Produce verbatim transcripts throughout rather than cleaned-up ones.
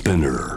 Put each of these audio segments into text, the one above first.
Spinner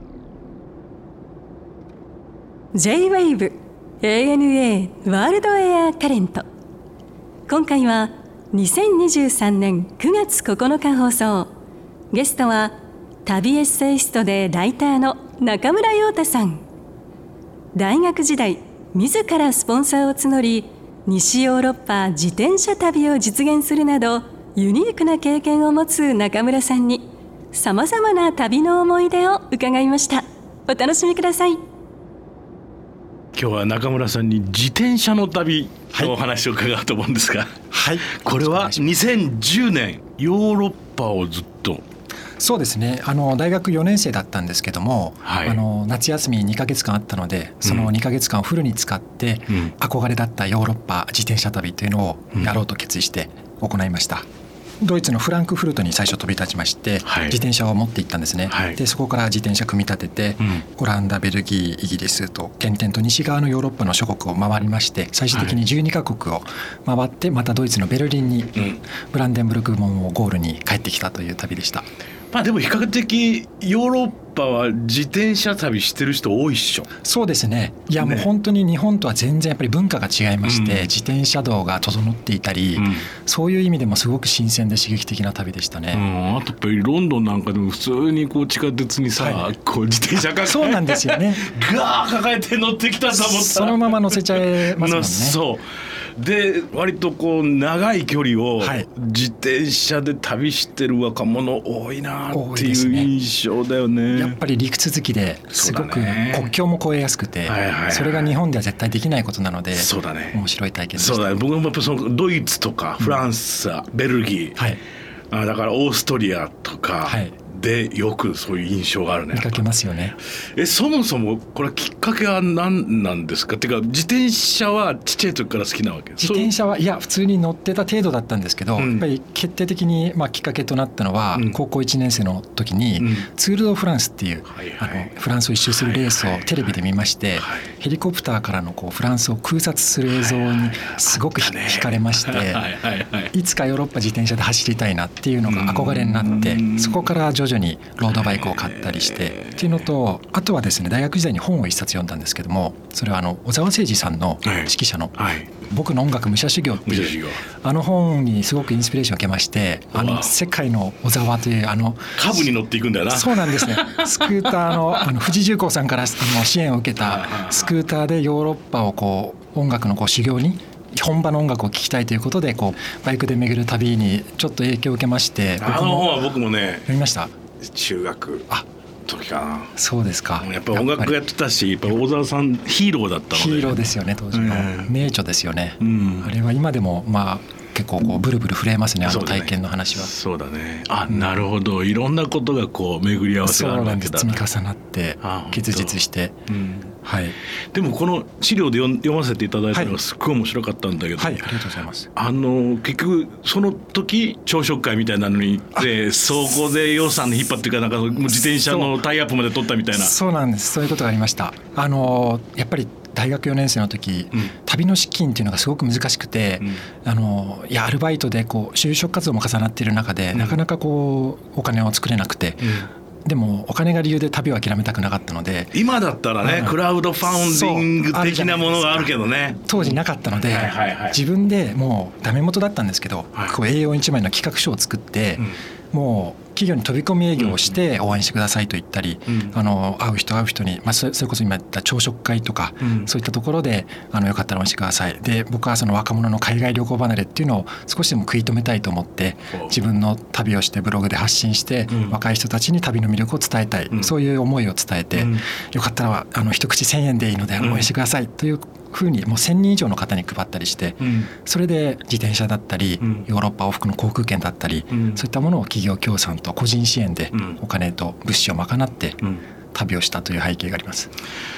ジェイウェーブ エーエヌエー ワールドエアカレント。今回はにせんにじゅうさんねんくがつここのか放送。ゲストは旅エッセイストでライターの中村陽太さん。大学時代自らスポンサーを募り、西ヨーロッパ自転車旅を実現するなどユニークな経験を持つ中村さんにさまざまな旅の思い出を伺いました。お楽しみください。 今日は中村さんに自転車の旅のお話を伺うと思うんですが、はい、これはにせんじゅうねんヨーロッパをずっと。 そうですね、あの大学よねん生だったんですけども、はい、あの夏休みにかげつかんあったので、そのにかげつかんをフルに使って、うん、憧れだったヨーロッパ自転車旅というのをやろうと決意して行いました。うん、ドイツのフランクフルトに最初飛び立ちまして、はい、自転車を持って行ったんですね。はい、でそこから自転車組み立てて、うん、オランダ、ベルギー、イギリスと点々と西側のヨーロッパの諸国を回りまして、最終的にじゅうにかこくを回って、またドイツのベルリンに、うん、ブランデンブルク門をゴールに帰ってきたという旅でした。 まあ、でも比較的ヨーロッパは自転車旅してる人多いっしょ。 そうですね。いやもう本当に日本とは全然やっぱり文化が違いまして、うん、自転車道が整っていたり、うん、そういう意味でもすごく新鮮で刺激的な旅でしたね。 うん、あとやっぱりロンドンなんかでも普通にこう地下鉄にさ、はい、こう自転車抱えそうなんですよねガー抱えて乗ってきたと思ったらそのまま乗せちゃえますもんね。 そうで割とこう長い距離を自転車で旅してる若者多いなっていう印象だよね。 やっぱり陸続きですごく国境も越えやすくて、はいはいはい、それが日本では絶対できないことなので、そうだね、面白い体験でした。 そうだね、僕もやっぱそのドイツとかフランス、うん、ベルギー、はい、あだからオーストリアとか、はいでよくそういう印象があるね。 見かけますよね。 えそもそもこれきっかけは何なんですか。っていうか自転車はちっちゃい時から好きなわけ。 自転車はいや普通に乗ってた程度だったんですけど、うん、やっぱり決定的にまあきっかけとなったのは、うん、高校いちねん生の時に、うん、ツール・ド・フランスっていう、はいはい、あのフランスを一周するレースをテレビで見まして、はいはい、ヘリコプターからのこうフランスを空撮する映像にすごく惹かれまして、はいはいはい、いつかヨーロッパ自転車で走りたいなっていうのが憧れになって、そこから徐々にロードバイクを買ったりしてっていうのと、あとはですね大学時代に本を一冊読んだんですけども、それはあの小沢誠二さんの指揮者の僕の音楽武者修行っていうあの本にすごくインスピレーションを受けまして、あの世界の小沢というあの株に乗っていくんだよな。そうなんですね。 スクーター の, あの富士重工さんからあの支援を受けたスクーターでヨーロッパをこう音楽のこう修行に本場の音楽を聴きたいということでこうバイクで巡る旅にちょっと影響を受けまして、 あの本は僕もね読みました。 中学あ時かな。 そうですか。 やっぱり音楽やってたし、やっぱ小沢さんヒーローだったので。 ヒーローですよね当時の、うん、名著ですよね、うん、あれは今でもまあ結構こうブルブル震えますね、あの体験の話は。 そうだね。あ、なるほど。いろんなことがこう巡り合わせがあるわけだ。 そうなんです。積み重なって結実して、うん、はい。 でもこの資料で読ませていただいたのがすっごい面白かったんだけど、 はい、はい、ありがとうございます。 あの結局その時朝食会みたいなのに行ってそこで予算引っ張っていうかなんか自転車のタイアップまで取ったみたいな。 そうなんです。そういうことがありました。あのやっぱり大学よねん生の時、うん、旅の資金っていうのがすごく難しくて、うん、あのいやアルバイトでこう就職活動も重なっている中で、うん、なかなかこうお金を作れなくて、うん、でもお金が理由で旅を諦めたくなかったので、 今だったらね、うん、クラウドファウンディング的なものがあるけどね、 当時なかったので、はいはいはい、自分でもうダメ元だったんですけど、はい、こう エーよんいちまいの企画書を作って、うん、もう企業に飛び込み営業をして応援してくださいと言ったり、うん、あの会う人会う人に、まあ、それこそ今言った朝食会とか、うん、そういったところであのよかったら応援してください。で僕はその若者の海外旅行離れっていうのを少しでも食い止めたいと思って自分の旅をしてブログで発信して、うん、若い人たちに旅の魅力を伝えたい、うん、そういう思いを伝えて、うん、よかったらあの一口せんえんでいいので応援してくださいというふうにもうせんにん以上の方に配ったりして、うん、それで自転車だったり、うん、ヨーロッパ往復の航空券だったり、うん、そういったものを企業協賛と個人支援でお金と物資を賄って旅をしたという背景があります。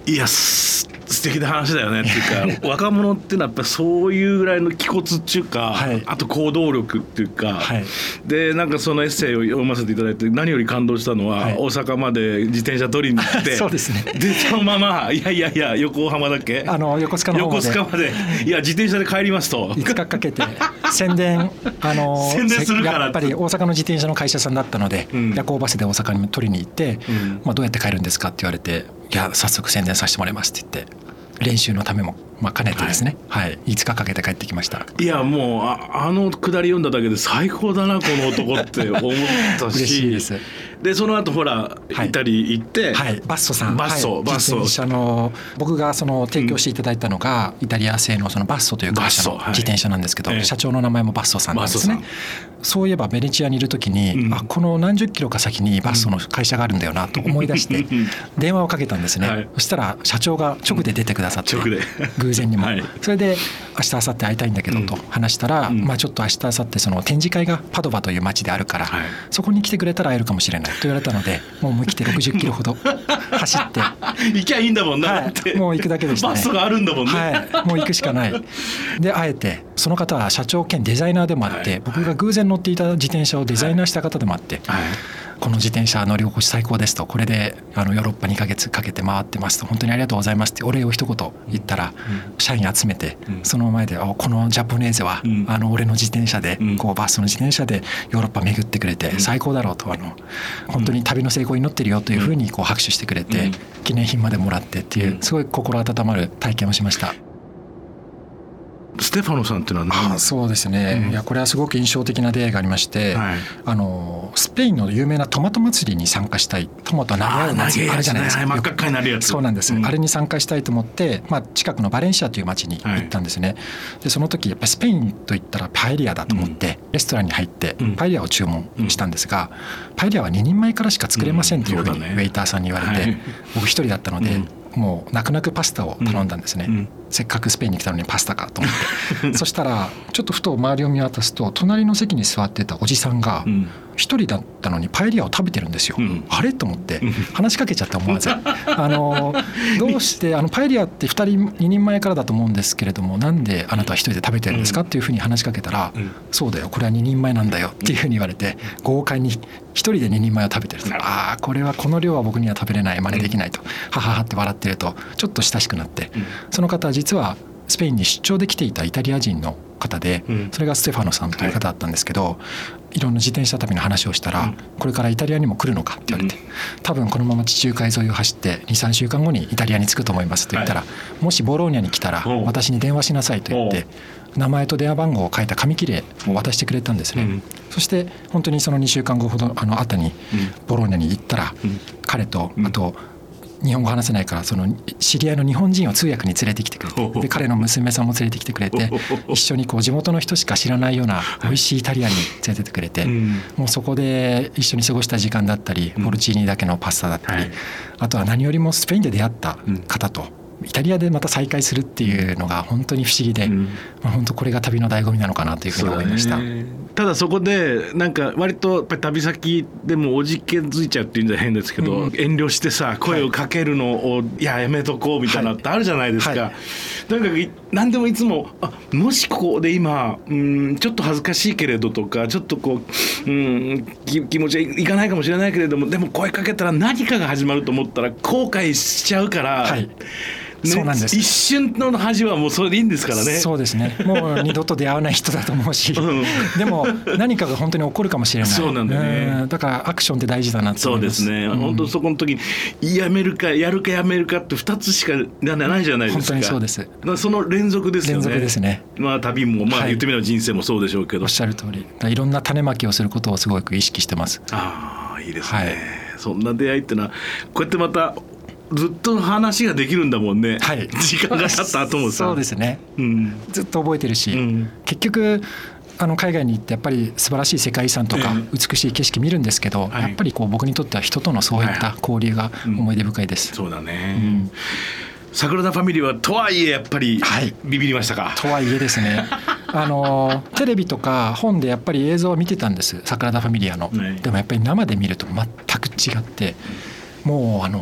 いや素敵な話だよねっていうか若者っていうのはやっぱりそういうぐらいの気骨っていうか、はい、あと行動力っていうか、はい、でなんかそのエッセイを読ませていただいて何より感動したのは、はい、大阪まで自転車取りに行ってそうですね。 でそのままいやいやいや横浜だっけあの横須賀の方まで横須賀までいや自転車で帰りますといつかかけて宣伝あの宣伝するからやっぱり大阪の自転車の会社さんだったので、うん、夜行バスで大阪に取りに行って、うんまあ、どうやって帰るんですかって言われていや早速宣伝させてもらいますって言って練習のためも、まあ、兼ねてですね、はいはい、いつかかけて帰ってきました。 いやもう あ, あのくだり読んだだけで最高だなこの男って思ったし嬉しいです。 でその後ほら、はい、イタリー行って、 はい、バッソさんバッソ、 はい、 バッソ自転車の僕がその提供していただいたのが、うん、イタリア製のそのバッソという会社の自転車なんですけど、はい、社長の名前もバッソさんなんですね。そういえばベネチアにいる時に、うん、あこの何十キロか先にバッソの会社があるんだよなと思い出して電話をかけたんですね、はい、そしたら社長が直で出てくださって、うん、偶然にも、はい、それで明日明後日会いたいんだけどと話したら、うんまあ、ちょっと明日明後日その展示会がパドバという町であるから、はい、そこに来てくれたら会えるかもしれないと言われたのでもう思い切ってろくじゅっキロほど走って行きゃいいんだもんな、 はい、もう行くだけでしたね。 バスがあるんだもんね、 はい、もう行くしかないで会えてその方は社長兼デザイナーでもあって、はい、僕が偶然乗っていた自転車をデザイナーした方でもあって、はいはい、この自転車乗り心地最高ですとこれであのヨーロッパにかげつかけて回ってますと本当にありがとうございますってお礼を一言言ったら、うん、社員集めて、うん、その前でこのジャポネーゼは、うん、あの俺の自転車で、うん、こうバスの自転車でヨーロッパ巡ってくれて、うん、最高だろうとあの本当に旅の成功を祈ってるよというふうにこう拍手してくれて、うん、記念品までもらってっていうすごい心温まる体験をしました。 ステファノさんっていうのは何？ あそうですね、うん、いやこれはすごく印象的な出会いがありまして、はい、あのスペインの有名なトマト祭りに参加したいトマト投げ合う祭りあるじゃないですか。 真っ赤っかになるやつ。 そうなんです、うん、あれに参加したいと思って、まあ、近くのバレンシアという町に行ったんですね、はい、でその時やっぱりスペインといったらパエリアだと思って、うん、レストランに入ってパエリアを注文したんですが、うん、パエリアはににんまえからしか作れませんというふうにウェイターさんに言われて、うんね、僕一人だったので、うんもう泣く泣くパスタを頼んだんですね、うんうん、せっかくスペインに来たのにパスタかと思ってそしたらちょっとふと周りを見渡すと隣の席に座ってたおじさんが一人だったのにパエリアを食べてるんですよ、うん、あれと思って話しかけちゃって思わずあのどうしてあのパエリアってふたりににんまえからだと思うんですけれどもなんであなたは一人で食べてるんですかっていうふうに話しかけたら、うん、そうだよこれはににんまえなんだよっていうふうに言われて豪快に一人でににんまえを食べてるとああこれはこの量は僕には食べれない真似できないとはははって笑ってるとちょっと親しくなって、うん、その方は実はスペインに出張で来ていたイタリア人の方で、うん、それがステファノさんという方だったんですけど、はい、いろんな自転車旅の話をしたら、うん、これからイタリアにも来るのかって言われて、うん、多分このまま地中海沿いを走ってにさんしゅうかんごにイタリアに着くと思いますと言ったら、はい、もしボローニャに来たら私に電話しなさいと言って名前と電話番号を書いた紙切れを渡してくれたんですね、うん、そして本当にそのにしゅうかんごほどあの後にボローニャに行ったら、うん、彼とあと日本語話せないからその知り合いの日本人を通訳に連れてきてくれてで彼の娘さんも連れてきてくれて一緒にこう地元の人しか知らないような美味しいイタリアンに連れてってくれてもうそこで一緒に過ごした時間だったりポルチーニだけのパスタだったりあとは何よりもスペインで出会った方とイタリアでまた再会するっていうのが本当に不思議で、うんまあ、本当これが旅の醍醐味なのかなというふうに思いました。 ただそこでなんか割とやっぱり旅先でもおじけづいちゃうっていうんじゃ変ですけど、うん、遠慮してさ声をかけるのを、はい、いややめとこうみたいなのってあるじゃないですか、はいはい、とにかく何でもいつもあもしここで今うんちょっと恥ずかしいけれどとかちょっとこううん気, 気持ちはいかないかもしれないけれどもでも声かけたら何かが始まると思ったら後悔しちゃうから、はいね、そうなんです。一瞬の恥はもうそれでいいんですからね。 そうですね。もう二度と出会わない人だと思うし、うん、でも何かが本当に起こるかもしれない。 そうなんだよね。 だからアクションって大事だなと思います。 そうですね。うん、本当そこの時にやめるかやるかやめるかって二つしかないじゃないですか。 本当にそうです。 その連続ですよね。 連続ですね。 まあ旅もまあ言ってみれば人生もそうでしょうけど。 はい、おっしゃる通り。いろんな種まきをすることをすごく意識してます。 ああいいですね、はい。そんな出会いってのはこうやってまた。ずっと話ができるんだもんね、はい、時間が経った後もさそうですね、うん、ずっと覚えてるし、うん、結局あの海外に行ってやっぱり素晴らしい世界遺産とか美しい景色見るんですけど、えー、やっぱりこう僕にとっては人とのそういった交流が思い出深いです、 はいはいうん、そうだね、うんサグラダ・ファミリーはとはいえやっぱりビビりましたか、 はい、とはいえですねあのテレビとか本でやっぱり映像を見てたんですサグラダ・ファミリアの、はい、でもやっぱり生で見ると全く違ってもうあの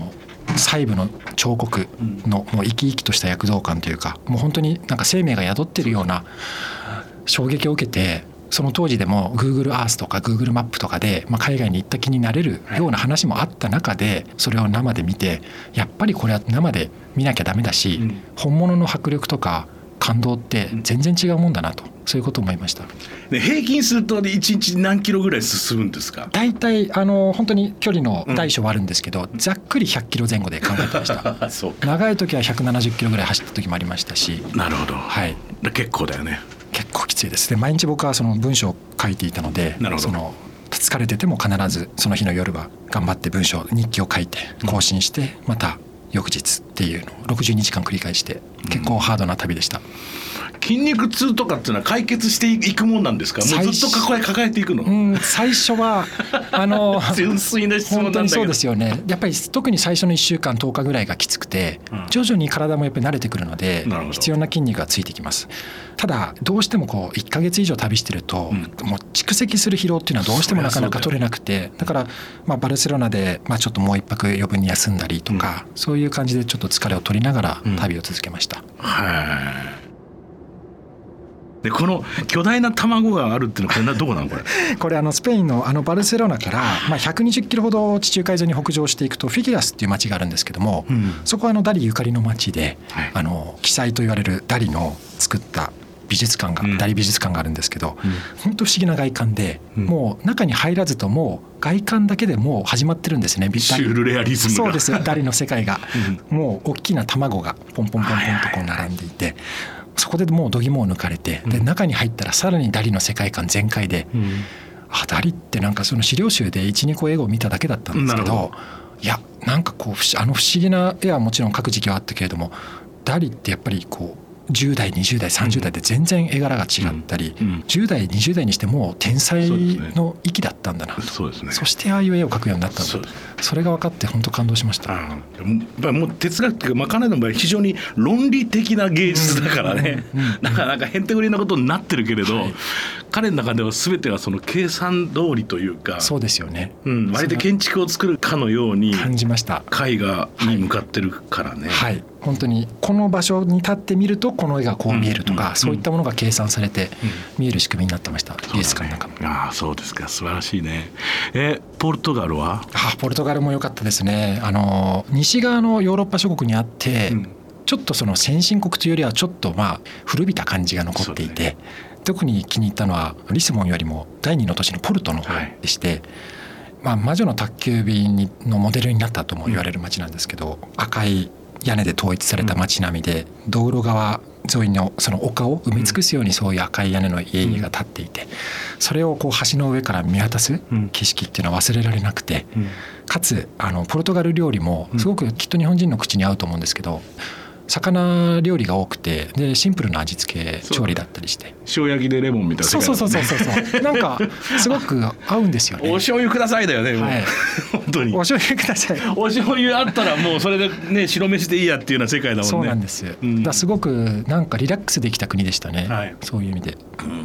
細部の彫刻のもう生き生きとした躍動感というか、もう本当になんか生命が宿ってるような衝撃を受けて、その当時でも Google Earth とか Google マップとかで、まあ、海外に行った気になれるような話もあった中で、それを生で見て、やっぱりこれは生で見なきゃダメだし、本物の迫力とか感動って全然違うもんだなと、そういうことを思いました。 で平均するといちにち何キロぐらい進むんですか？ 大体あの本当に距離の大小はあるんですけど、うん、ざっくりひゃっキロ前後で考えてましたそう長い時はひゃくななじゅっキロぐらい走った時もありましたし。 なるほど、 はい、 結構だよね。 結構きついです。で毎日僕はその文章を書いていたので、その疲れてても必ずその日の夜は頑張って文章日記を書いて更新して、また翌日っていうのをろくじゅうにちかん繰り返して、結構ハードな旅でした、うん。 筋肉痛とかっていうのは解決していくもんなんですか？もうずっと抱え抱えていくの？うん、 最初はあの純粋な質問なんだけど、 本当にそうですよね。やっぱり特に最初のいっしゅうかんとおかぐらいがきつくて、うん、徐々に体もやっぱり慣れてくるので必要な筋肉がついてきます。ただどうしてもこういっかげつ以上旅してると、うん、もう蓄積する疲労っていうのはどうしてもなかなか取れなくて、だからまあバルセロナでまあちょっともう一泊余分に休んだりとか、うん、そういう感じでちょっと疲れを取りながら旅を続けました、 うん、はいでこの巨大な卵があるっていうのはどこなのこれこれあのスペインのあのバルセロナからまあひゃくにじゅっキロほど地中海沿いに北上していくとフィギュアスっていう町があるんですけども、うん、そこはあのダリゆかりの町で、はい、あの奇才と言われるダリの作った美術館が、うん、ダリ美術館があるんですけど、うん、本当不思議な外観で、うん、もう中に入らずともう外観だけでもう始まってるんですね。 シュールレアリズムが。 そうですダリの世界が、うん、もう大きな卵がポンポンポンポンとこう並んでいて、はいはい、そこでもう度肝を抜かれて、で中に入ったらさらにダリの世界観全開で、うん、あダリってなんかその資料集で いち,に 個絵を見ただけだったんですけど、いやなんかこうあの不思議な絵はもちろん描く時期はあったけれども、ダリってやっぱりこうじゅう代にじゅう代さんじゅう代で全然絵柄が違ったり、うんうん、じゅう代にじゅう代にしてもう天才の域だったんだなと。そうですね。そしてああいう絵を描くようになったんだと。 そ, それが分かって本当感動しました。 ああもう哲学っていうか、まあ、彼の場合非常に論理的な芸術だからね、うんうんうん、なかなかへんてこりなことになってるけれど、はい、彼の中では全てはその計算通りというか、 そうですよね、 うん、割と建築を作るかのように感じました。 絵画に向かってるからね、 はい、はい、本当にこの場所に立ってみるとこの絵がこう見えるとか、うんうんうん、そういったものが計算されて見える仕組みになってました、うん、美術館の中も。 ああそうですか、素晴らしいね。えポルトガルは？ あポルトガルも良かったですね。あの西側のヨーロッパ諸国にあって、うん、ちょっとその先進国というよりはちょっとまあ古びた感じが残っていて、ね、特に気に入ったのはリスボンよりも第二の都市のポルトの方でして、はい、まあ、魔女の宅急便のモデルになったとも言われる街なんですけど、うん、赤い屋根で統一された街並みで、道路側沿いのその丘を埋め尽くすようにそういう赤い屋根の家々が建っていて、それをこう橋の上から見渡す景色っていうのは忘れられなくて、かつあのポルトガル料理もすごくきっと日本人の口に合うと思うんですけど、魚料理が多くて、でシンプルな味付け調理だったりして、 塩焼きでレモンみたいな、 そうそうそうそうそうなんかすごく合うんですよね。 お醤油くださいだよね、はい、本当にお醤油くださいお醤油あったらもうそれでね白飯でいいやっていうような世界だもんね。 そうなんです、うん、だすごくなんかリラックスできた国でしたね、はい、そういう意味で、うんうん、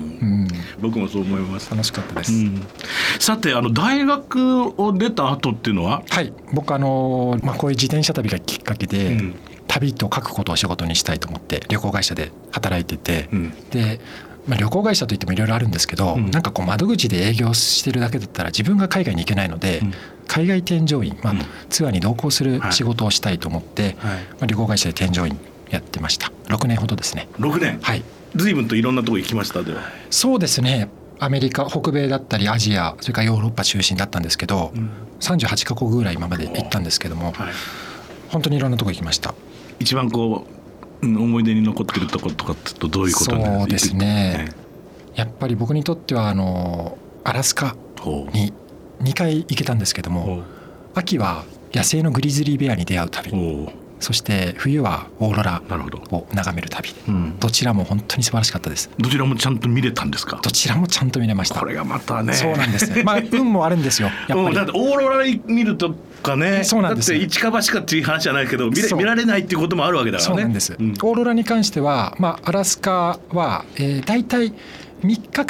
僕もそう思います。 楽しかったです、うん、 さてあの大学を出た後っていうのは？ はい、僕あの、まあ、こういう自転車旅がきっかけで、うん、旅と書くことを仕事にしたいと思って旅行会社で働いてて、うん、で、まあ、旅行会社といってもいろいろあるんですけど、うん、なんかこう窓口で営業してるだけだったら自分が海外に行けないので、うん、海外添乗員、まあ、ツアーに同行する仕事をしたいと思って、はいはい、まあ、旅行会社で添乗員やってました。ろくねんほどですね。 ろくねん、はい、随分といろんなとこ行きました。ではそうですね、アメリカ北米だったりアジア、それからヨーロッパ中心だったんですけど、うん、さんじゅうはちカ国ぐらい今まで行ったんですけども、はい、本当にいろんなとこ行きました。 一番こう思い出に残ってるところとかってとどういうことになる？ そうですね、やっぱり僕にとってはあのアラスカににかい行けたんですけども、秋は野生のグリズリーベアに出会う旅、そして冬はオーロラを眺める旅、うん、どちらも本当に素晴らしかったです。 どちらもちゃんと見れたんですか？ どちらもちゃんと見れました。 これがまたね、 そうなんですね、まあ、運もあるんですよやっぱり、 だってオーロラ見るとかね、そうなんです。だって一か八かっていう話じゃないけど 見, 見られないっていうこともあるわけだからね。 そうなんです、うん、オーロラに関しては、まあ、アラスカは、えー、大体みっかかん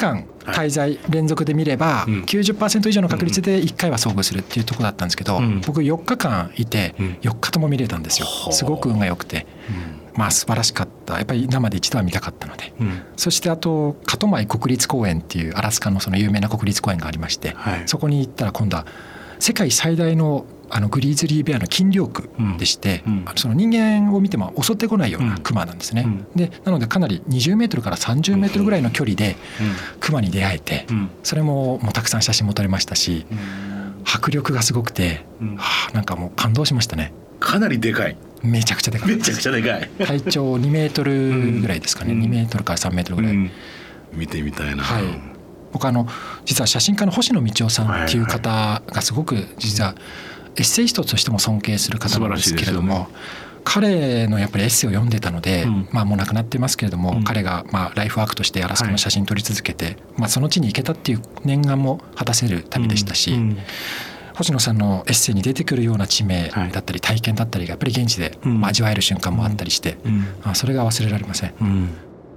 滞在連続で見れば きゅうじゅっパーセント 以上の確率でいっかいは遭遇するっていうところだったんですけど、僕よっかかんいてよっかとも見れたんですよ。すごく運が良くて、まあ素晴らしかった。やっぱり生で一度は見たかったので、そしてあとカトマイ国立公園っていうアラスカのその有名な国立公園がありまして、そこに行ったら今度は世界最大のあのグリズリーベアの禁猟区でして、うん、その人間を見ても襲ってこないようなクマなんですね、うん、でなのでかなりにじゅうメートルからさんじゅうメートルぐらいの距離でクマに出会えて、うん、それももうたくさん写真も撮れましたし、うん、迫力がすごくて、うんはあ、なんかもう感動しましたね。 かなりでかい。 めちゃくちゃでかい。 めちゃくちゃでかい。 体長にメートルぐらいですかね、うん、にメートルからさんメートルぐらい、うん、 見てみたいな、 はい、僕あの実は写真家の星野道夫さんっていう方がすごく実はエッセイストとしても尊敬する方なんですけれども、ね、彼のやっぱりエッセイを読んでたので、うん、まあもう亡くなってますけれども、うん、彼がまあライフワークとしてアラスカの写真撮り続けて、はい、まあその地に行けたっていう念願も果たせる旅でしたし、うんうん、星野さんのエッセイに出てくるような地名だったり体験だったりがやっぱり現地で味わえる瞬間もあったりして、うんうん、それが忘れられません、うん、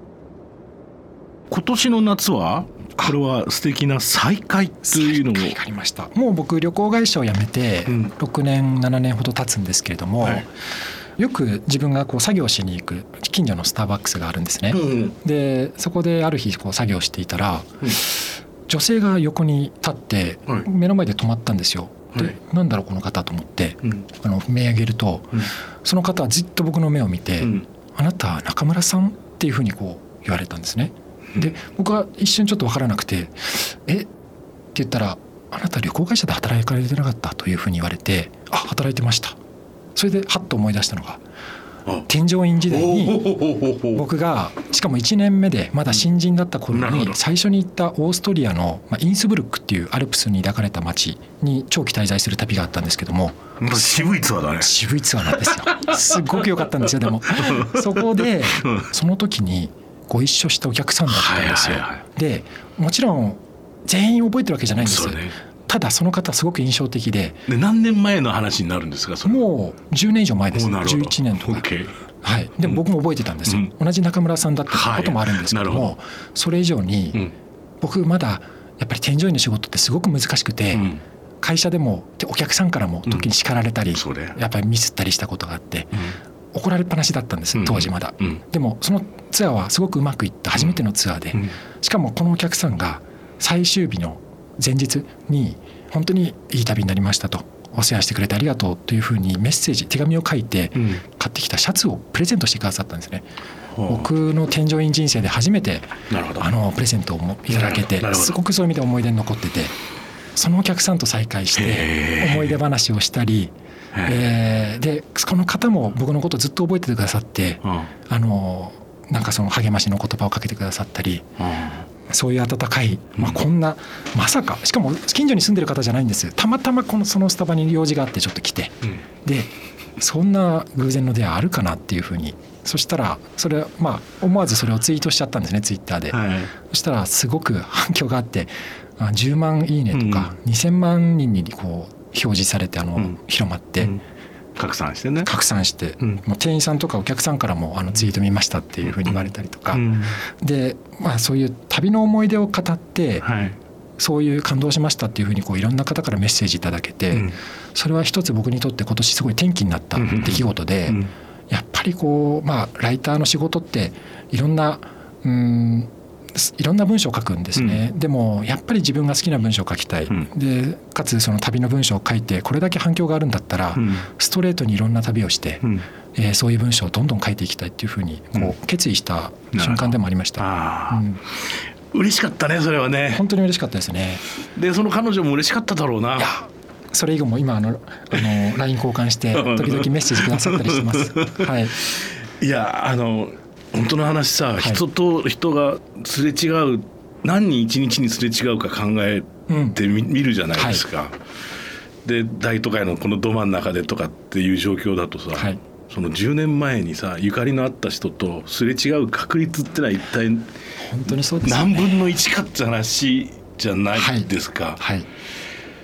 今年の夏はこれは素敵な再会というのも再会がありました。もう僕旅行会社を辞めてろくねんななねんほど経つんですけれども、はい、よく自分がこう作業しに行く近所のスターバックスがあるんですね、うん、でそこである日こう作業していたら、うん、女性が横に立って目の前で止まったんですよ、はい、でなんだろうこの方と思って、うん、あの目上げると、うん、その方はじっと僕の目を見て、うん、あなた中村さんっていうふうにこう言われたんですね。で僕は一瞬ちょっと分からなくてえって言ったらあなた旅行会社で働かれてなかったというふうに言われてあ働いてました。それでハッと思い出したのが添乗員時代に僕がしかもいちねんめでまだ新人だった頃に最初に行ったオーストリアのインスブルックっていうアルプスに抱かれた町に長期滞在する旅があったんですけども渋いツアーだね。 渋いツアーなんですよ。すっごく良かったんですよ。でもそこでその時にご一緒したお客さんだったんですよ、はいはいはい、でもちろん全員覚えてるわけじゃないんですよ、ね、ただその方すごく印象的 で, で何年前の話になるんですか。それもうじゅうねん以上前です。じゅういちねんとか、はい、でも僕も覚えてたんですよ、うん、同じ中村さんだったこともあるんですけども、はい、それ以上に、うん、僕まだやっぱり添乗員の仕事ってすごく難しくて、うん、会社でもお客さんからも時に叱られたり、うん、やっぱりミスったりしたことがあって、うん怒られっぱなしだったんです当時まだ、うんうん、でもそのツアーはすごくうまくいった初めてのツアーで、うん、しかもこのお客さんが最終日の前日に本当にいい旅になりましたとお世話してくれてありがとうというふうにメッセージ手紙を書いて買ってきたシャツをプレゼントしてくださったんですね、うん、僕の添乗員人生で初めてあのプレゼントをいただけてすごくそういう意味で思い出に残っててそのお客さんと再会して思い出話をしたりえー、でこの方も僕のことをずっと覚えててくださって、うん、あのなんかその励ましの言葉をかけてくださったり、うん、そういう温かい、まあ、こんなまさかしかも近所に住んでる方じゃないんです。たまたまこのそのスタバに用事があってちょっと来て、うん、でそんな偶然の出会いあるかなっていうふうにそしたらそれまあ思わずそれをツイートしちゃったんですねツイッターで、はい、そしたらすごく反響があってじゅうまんいいねとか、うん、にせんまんにんにこう表示されてあの、うん、広まって、うん、 拡散してね拡散して、うん、もう店員さんとかお客さんからもあのツイート見ましたっていうふうに言われたりとか、うん、で、まあ、そういう旅の思い出を語って、はい、そういう感動しましたっていうふうにこういろんな方からメッセージいただけて、うん、それは一つ僕にとって今年すごい転機になった出来事で、うんうん、やっぱりこう、まあ、ライターの仕事っていろんなうーんいろんな文章を書くんですね、うん、でもやっぱり自分が好きな文章を書きたい、うん、でかつその旅の文章を書いてこれだけ反響があるんだったら、うん、ストレートにいろんな旅をして、うんえー、そういう文章をどんどん書いていきたいっていうふうにこう決意した瞬間でもありました、 うんうん、嬉しかったねそれはね。 本当に嬉しかったですね。 でその彼女も嬉しかっただろうな。 いやそれ以後も今あのあの ライン 交換して時々メッセージくださったりしてます、はい、 いやあの本当の話さ、はい、人と人がすれ違う何人一日にすれ違うか考えて み,、うん、見るじゃないですか、はい、で大都会のこのど真ん中でとかっていう状況だとさ、はい、そのじゅうねんまえにさゆかりのあった人とすれ違う確率ってのは一体本当にそうですね、 何分のいちかって話じゃないですか、はいはい、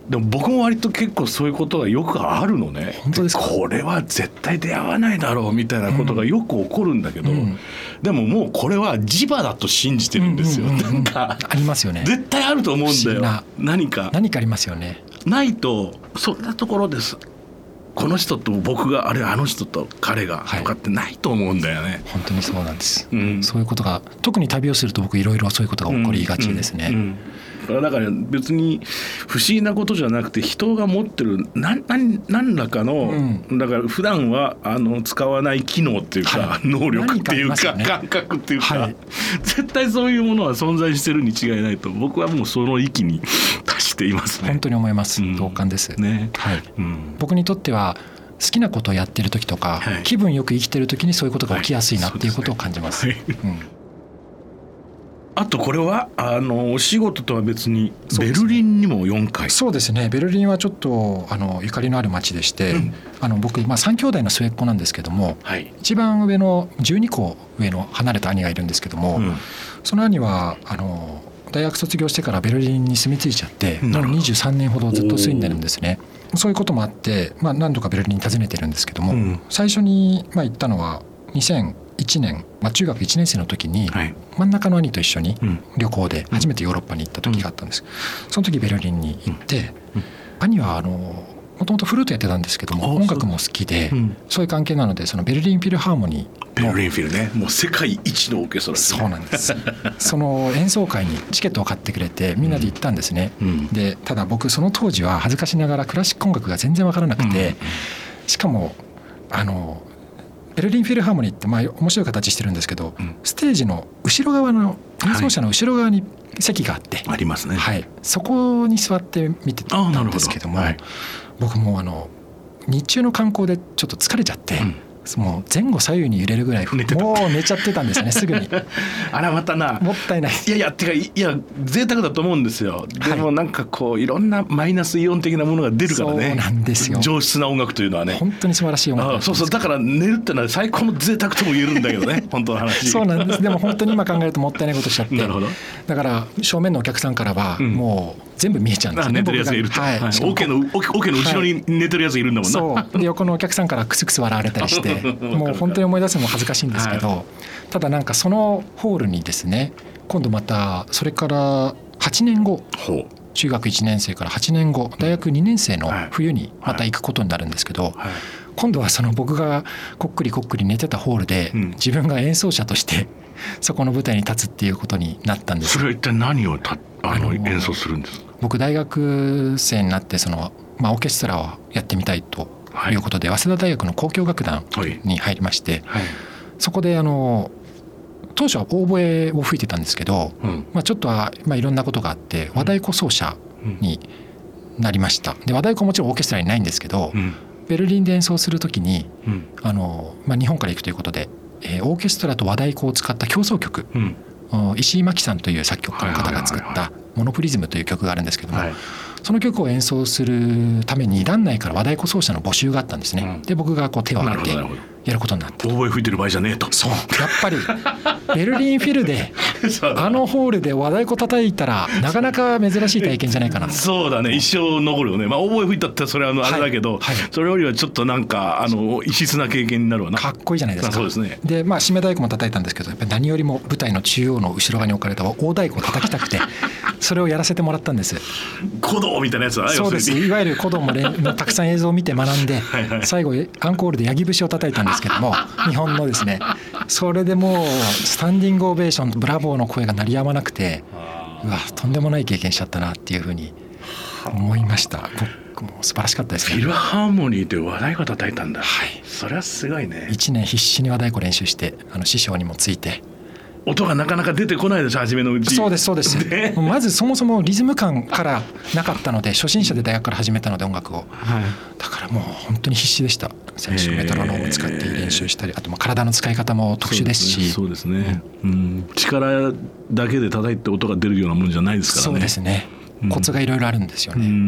でも僕も割と結構そういうことがよくあるのね。 本当ですか？ これは絶対出会わないだろうみたいなことがよく起こるんだけど、うん、でももうこれは磁場だと信じてるんですよ、うんうんうんうん、なんかありますよね。 絶対あると思うんだよ。な何か何かありますよね。 ないとそんなところです、この人と僕があるいはあの人と彼がとかってないと思うんだよね、はい、 本当にそうなんです、うん、そういうことが特に旅をすると僕いろいろそういうことが起こりがちですね、うんうんうん、だから別に不思議なことじゃなくて人が持ってる何, 何, 何らかの、うん、だから普段はあの使わない機能っていうか、はい、能力っていうか、ね、感覚っていうか、はい、絶対そういうものは存在してるに違いないと僕はもうその域に達していますね。 本当に思います、うん、同感です、ねはいうん、僕にとっては好きなことをやってる時とか、はい、気分よく生きてる時にそういうことが起きやすいなっていうことを感じます、はいそうですねはいうん、 あとこれはあのお仕事とは別にベルリンにもよんかい。 そうですね、ベルリンはちょっとあのゆかりのある街でして、うん、あの僕、まあ、さん兄弟の末っ子なんですけども、はい、一番上のじゅうにこ上の離れた兄がいるんですけども、うん、その兄はあの大学卒業してからベルリンに住み着いちゃってもうにじゅうさんねんほどずっと住んでるんですね。そういうこともあって、まあ、何度かベルリンに訪ねてるんですけども、うん、最初にまあ行ったのはにせんいちねん、まあ、中学いちねん生の時に真ん中の兄と一緒に旅行で初めてヨーロッパに行った時があったんです、うん、その時ベルリンに行って、うん、兄はあのもともとフルートやってたんですけども音楽も好きで、うん、そういう関係なのでそのベルリンフィルハーモニーベルリンフィルねもう世界一のオーケストラですね。 そうなんですその演奏会にチケットを買ってくれてみんなで行ったんですね、うん、でただ僕その当時は恥ずかしながらクラシック音楽が全然わからなくて、うん、しかもあのベルリンフィルハーモニーってまあ面白い形してるんですけど、うん、ステージの後ろ側の演奏者の後ろ側に席があって、 はい、ありますね、 はい、そこに座って見てたんですけども、はい、僕もあの日中の観光でちょっと疲れちゃって、うんもう前後左右に揺れるぐらいもう寝ちゃってたんですねすぐにあらまたなもったいないいやいやてかいや贅沢だと思うんですよ。でもなんかこういろんなマイナスイオン的なものが出るからね。 そうなんですよ。 上質な音楽というのはね本当に素晴らしい音楽なんです。 ああそうそうだから寝るってのは最高の贅沢とも言えるんだけどね本当の話。 そうなんです。でも本当に今考えるともったいないことしちゃってなるほど。 だから正面のお客さんからはもう全部見えちゃうんですよね。 寝てるやつがいると、はい、オーケーのオーケーの後ろに寝てるやついるんだもんな、 はい、そうで横のお客さんからクスクス笑われたりしてもう本当に思い出すのも恥ずかしいんですけど、はい、ただなんかそのホールにですね今度またそれからはちねんご中学いちねん生からはちねんご大学にねん生の冬にまた行くことになるんですけど、はいはい、今度はその僕がこっくりこっくり寝てたホールで自分が演奏者としてそこの舞台に立つっていうことになったんです。 それは一体何をたあの演奏するんですか？ 僕大学生になってその、まあ、オーケストラをやってみたいということで、はい、早稲田大学の交響楽団に入りまして、はいはい、そこであの当初はオーボエを吹いてたんですけど、うんまあ、ちょっとは、まあ、いろんなことがあって和太鼓奏者になりました。で和太鼓もちろんオーケストラにないんですけど、うん、ベルリンで演奏するときに、うんあのまあ、日本から行くということで、えー、オーケストラと和太鼓を使った協奏曲、うん石井真紀さんという作曲家の方が作ったモノプリズムという曲があるんですけども、はい、その曲を演奏するために団内から和太鼓奏者の募集があったんですね、うん、で僕がこう手を挙げてやることになった。 オーボエ吹いてる場合じゃねえと。 そうやっぱりベルリンフィルであのホールで和太鼓叩いたらなかなか珍しい体験じゃないかな。 そうだね一生残るよね。まあオーボエ吹いたってそれはあのあれだけど、はいはい、それよりはちょっとなんかあの異質な経験になるわな。 かっこいいじゃないですか。 そうですね。 でまあ締め太鼓も叩いたんですけどやっぱり何よりも舞台の中央の後ろ側に置かれた大太鼓を叩きたくてそれをやらせてもらったんです。 鼓動みたいなやつはそうです。いわゆる鼓動もたくさん映像を見て学んではい、はい、最後アンコールでヤギ節を叩いたんですけども日本のですねそれでもうスタンディングオベーションブラボーの声が鳴りやまなくてうわとんでもない経験しちゃったなっていうふうに思いました。僕も素晴らしかったですね。 フィルハーモニーで和太鼓叩いたんだ。はい。それはすごいね。 いちねん必死に和太鼓練習してあの師匠にもついて音がなかなか出てこないでしょ初めのうち。 そうですそうです、ね、まずそもそもリズム感からなかったので初心者で大学から始めたので音楽を、はい、だからもう本当に必死でした。最初メトロノームを使って練習したりあと体の使い方も特殊ですしそうですね、そうですね、うん、力だけで叩いて音が出るようなもんじゃないですからね。 そうですねコツがいろいろあるんですよね、うん、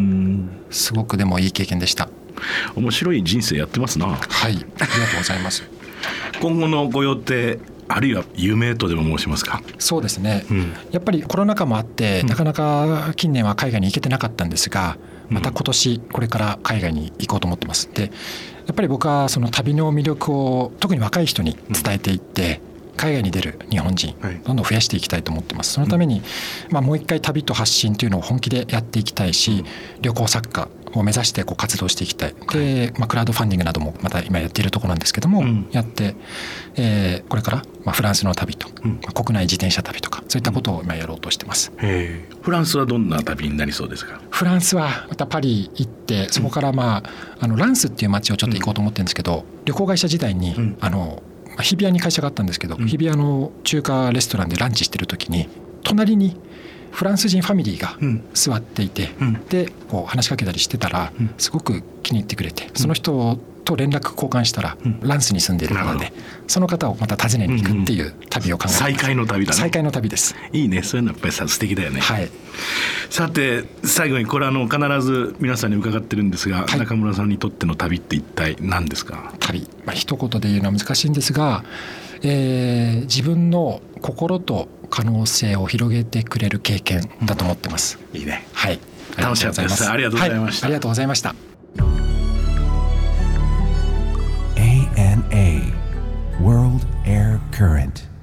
すごくでもいい経験でした。 面白い人生やってますな。 はいありがとうございます今後のご予定あるいは夢とでも申しますか。 そうですね、うん、やっぱりコロナ禍もあって、うん、なかなか近年は海外に行けてなかったんですがまた今年これから海外に行こうと思ってます。でやっぱり僕はその旅の魅力を特に若い人に伝えていって、海外に出る日本人どんどん増やしていきたいと思ってます。そのために、まあ、もう一回旅と発信というのを本気でやっていきたいし、旅行作家を目指してこう活動していきたい。で、まあ、クラウドファンディングなどもまた今やっているところなんですけども、やって、えー、これからまあフランスの旅と、まあ、国内自転車旅とかそういったことを今やろうとしてます。 へー。フランスはどんな旅になりそうですか？ フランスはまたパリ行って、そこからまああのランスっていう街をちょっと行こうと思ってるんですけど、旅行会社時代にあの日比谷に会社があったんですけど、日比谷の中華レストランでランチしてる時に隣にフランス人ファミリーが座っていて、でこう話しかけたりしてたらすごく気に入ってくれて、その人と連絡交換したらランスに住んでいる方で、その方をまた訪ねに行くっていう旅を考えてます。 再会の旅だね。 再会の旅です。 いいね。そういうのやっぱりさ素敵だよね。 はい。 さて最後にこれあの必ず皆さんに伺ってるんですが、はい、中村さんにとっての旅って一体何ですか？旅、まあ、一言で言うのは難しいんですが、えー、自分の心と可能性を広げてくれる経験だと思ってます。 うん、いいね。 はい。 楽しかったです。ありがとうございました。 はい、ありがとうございました。 エーエヌエー World Air Current